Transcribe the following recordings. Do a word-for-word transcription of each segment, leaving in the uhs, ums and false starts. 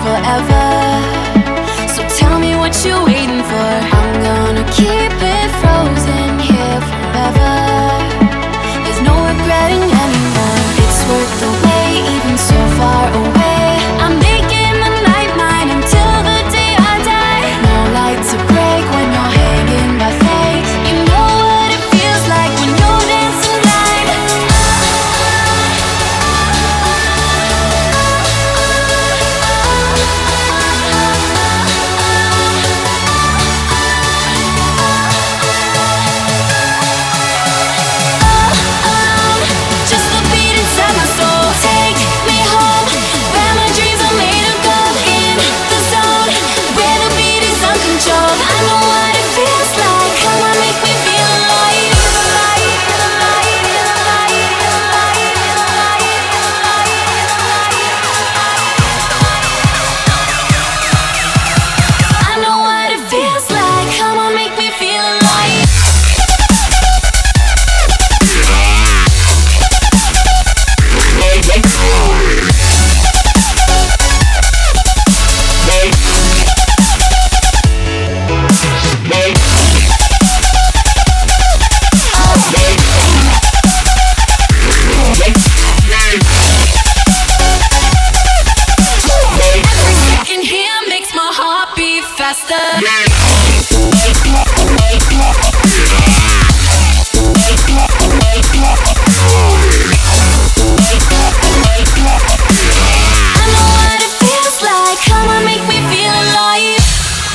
forever. So tell me what you're waiting for. I'm gonna keep it frozen here forever. There's no regretting anymore. It's worth the wait, even so far away. I'm making the night mine until the day I die. No light to break when you're hanging by fate. You know what it feels like when you're dancing blind. Just the beat inside my soul. Take me home, where my dreams are made of gold. In the zone, where the beat is uncontrolled. I know what it feels like. Come on, make me feel alive. I know what it feels like. Come on, make me feel alive. Every second here makes my heart beat faster. I know what it feels like. Come on, make me feel alive.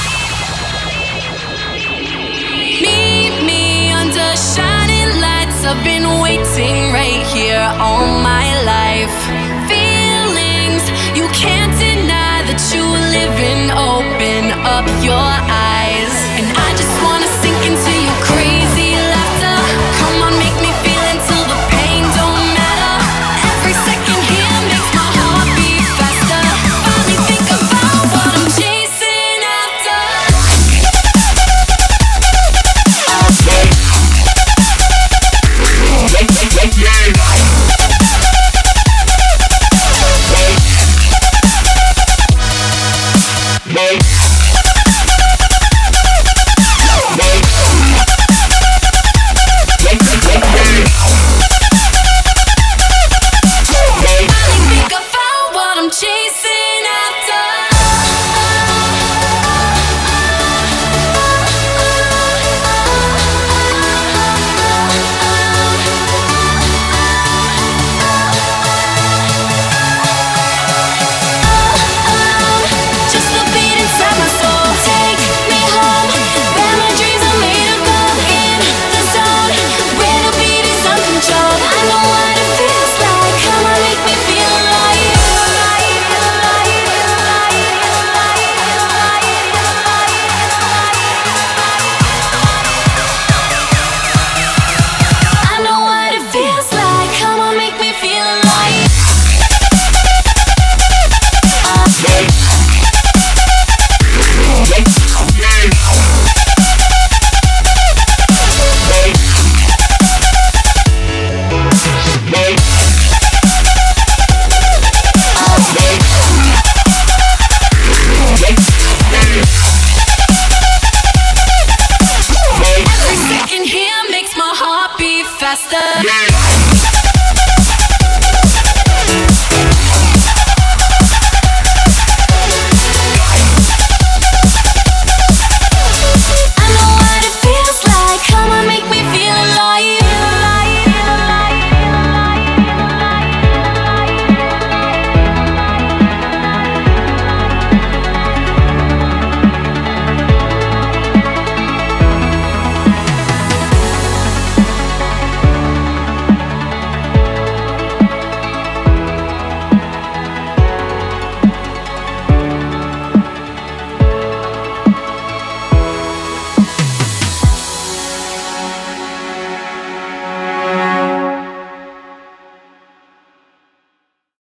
Meet me under shining lights. I've been waiting right here all my life. Feelings you can't deny that you live in. Open up your eyes, and I just wanna sink into your crazy laughter. Come on, make me feel until the pain don't matter. Every second here makes my heart beat faster. Finally think about what I'm chasing after. Finally think about what I'm chasing.